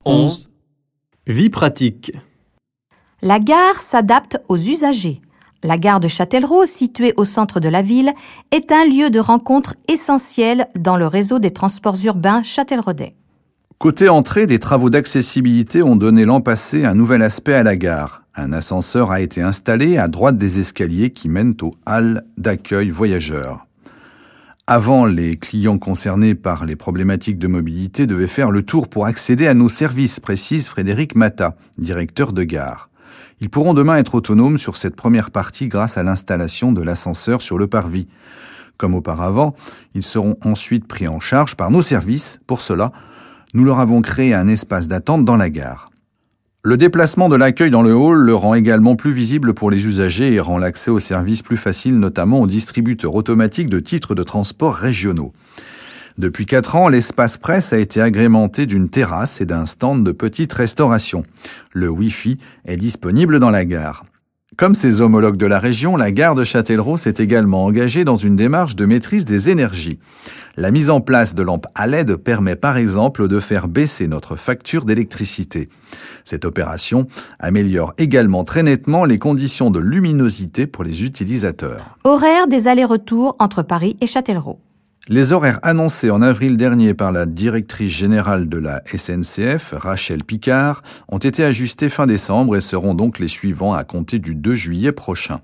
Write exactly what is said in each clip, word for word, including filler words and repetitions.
onze. Vie pratique. La gare s'adapte aux usagers. La gare de Châtellerault, située au centre de la ville, est un lieu de rencontre essentiel dans le réseau des transports urbains châtelleraudais. Côté entrée, des travaux d'accessibilité ont donné l'an passé un nouvel aspect à la gare. Un ascenseur a été installé à droite des escaliers qui mènent aux halles d'accueil voyageurs. Avant, les clients concernés par les problématiques de mobilité devaient faire le tour pour accéder à nos services, précise Frédéric Mata, directeur de gare. Ils pourront demain être autonomes sur cette première partie grâce à l'installation de l'ascenseur sur le parvis. Comme auparavant, ils seront ensuite pris en charge par nos services. Pour cela, nous leur avons créé un espace d'attente dans la gare. Le déplacement de l'accueil dans le hall le rend également plus visible pour les usagers et rend l'accès aux services plus facile, notamment aux distributeurs automatiques de titres de transport régionaux. Depuis quatre ans, l'espace presse a été agrémenté d'une terrasse et d'un stand de petite restauration. Le Wi-Fi est disponible dans la gare. Comme ses homologues de la région, la gare de Châtellerault s'est également engagée dans une démarche de maîtrise des énergies. La mise en place de lampes à L E D permet par exemple de faire baisser notre facture d'électricité. Cette opération améliore également très nettement les conditions de luminosité pour les utilisateurs. Horaire des allers-retours entre Paris et Châtellerault. Les horaires annoncés en avril dernier par la directrice générale de la S N C F, Rachel Picard, ont été ajustés fin décembre et seront donc les suivants à compter du deux juillet prochain.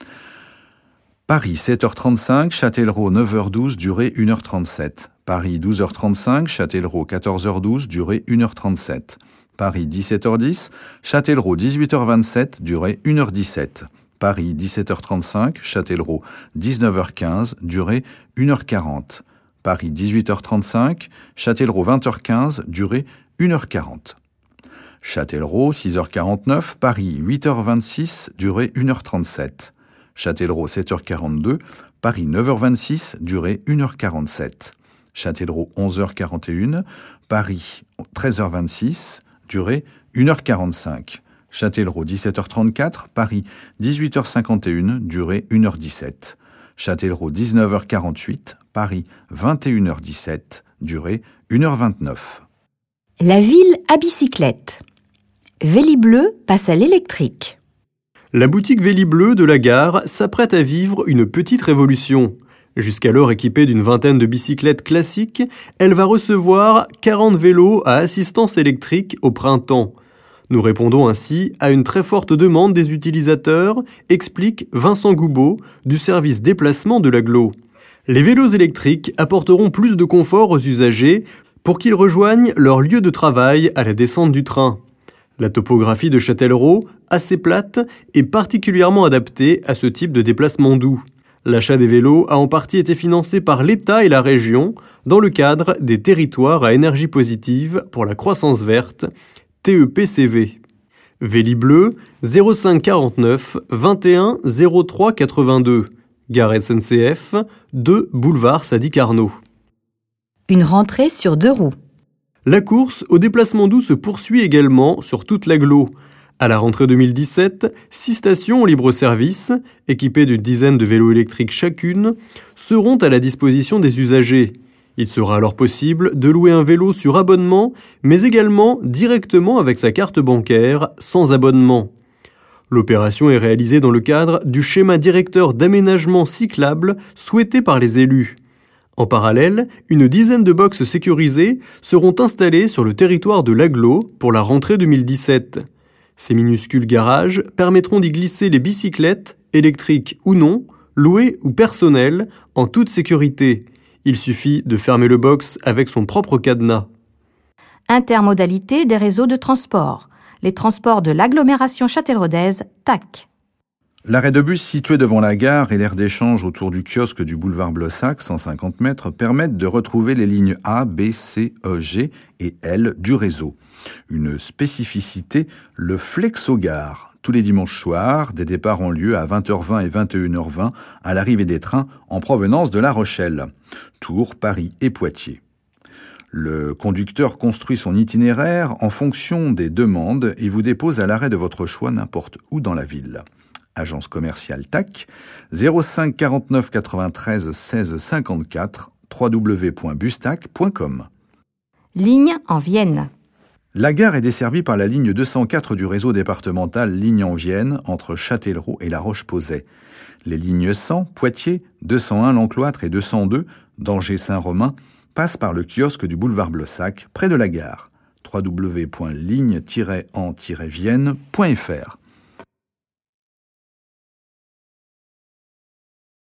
Paris sept heures trente-cinq, Châtellerault neuf heures douze, durée une heure trente-sept. Paris douze heures trente-cinq, Châtellerault quatorze heures douze, durée une heure trente-sept. Paris dix-sept heures dix, Châtellerault dix-huit heures vingt-sept, durée une heure dix-sept. Paris dix-sept heures trente-cinq, Châtellerault dix-neuf heures quinze, durée une heure quarante. Paris dix-huit heures trente-cinq, Châtellerault vingt heures quinze, durée une heure quarante. Châtellerault six heures quarante-neuf, Paris huit heures vingt-six, durée une heure trente-sept. Châtellerault sept heures quarante-deux, Paris neuf heures vingt-six, durée une heure quarante-sept. Châtellerault onze heures quarante et un, Paris treize heures vingt-six, durée une heure quarante-cinq. Châtellerault dix-sept heures trente-quatre, Paris dix-huit heures cinquante et un, durée une heure dix-sept. Châtellerault dix-neuf heures quarante-huit, Paris vingt et une heures dix-sept, durée une heure vingt-neuf. La ville à bicyclette. Vélibleu passe à l'électrique. La boutique Vélibleu de la gare s'apprête à vivre une petite révolution. Jusqu'alors équipée d'une vingtaine de bicyclettes classiques, elle va recevoir quarante vélos à assistance électrique au printemps. Nous répondons ainsi à une très forte demande des utilisateurs, explique Vincent Goubeau du service déplacement de l'agglo. Les vélos électriques apporteront plus de confort aux usagers pour qu'ils rejoignent leur lieu de travail à la descente du train. La topographie de Châtellerault, assez plate, est particulièrement adaptée à ce type de déplacement doux. L'achat des vélos a en partie été financé par l'État et la région dans le cadre des territoires à énergie positive pour la croissance verte, T E P C V. Vélibleu, zéro cinq quarante-neuf vingt et un zéro trois quatre-vingt-deux. Gare S N C F, deux boulevard Sadi Carnot. Une rentrée sur deux roues. La course au déplacement doux se poursuit également sur toute l'agglo. À la rentrée deux mille dix-sept, six stations libre-service, équipées d'une dizaine de vélos électriques chacune, seront à la disposition des usagers. Il sera alors possible de louer un vélo sur abonnement, mais également directement avec sa carte bancaire, sans abonnement. L'opération est réalisée dans le cadre du schéma directeur d'aménagement cyclable souhaité par les élus. En parallèle, une dizaine de boxes sécurisées seront installées sur le territoire de l'agglo pour la rentrée deux mille dix-sept. Ces minuscules garages permettront d'y glisser les bicyclettes, électriques ou non, louées ou personnelles, en toute sécurité. Il suffit de fermer le box avec son propre cadenas. Intermodalité des réseaux de transport. Les transports de l'agglomération châtelleraudaise, T A C. L'arrêt de bus situé devant la gare et l'aire d'échange autour du kiosque du boulevard Blossac, cent cinquante mètres, permettent de retrouver les lignes A, B, C, E, G et L du réseau. Une spécificité, le flexogare. Tous les dimanches soirs, des départs ont lieu à vingt heures vingt et vingt et une heures vingt à l'arrivée des trains en provenance de La Rochelle, Tours, Paris et Poitiers. Le conducteur construit son itinéraire en fonction des demandes et vous dépose à l'arrêt de votre choix n'importe où dans la ville. Agence commerciale T A C, zéro cinq quarante-neuf quatre-vingt-treize seize cinquante-quatre, w w w point bustac point com. Ligne en Vienne. La gare est desservie par la ligne deux cent quatre du réseau départemental Lignan-Vienne entre Châtellerault et La Roche-Posay. Les lignes cent, Poitiers, deux cent un, L'Encloître et deux cent deux, Danger-Saint-Romain, passent par le kiosque du boulevard Blossac, près de la gare. w w w point ligne tiret en tiret vienne point f r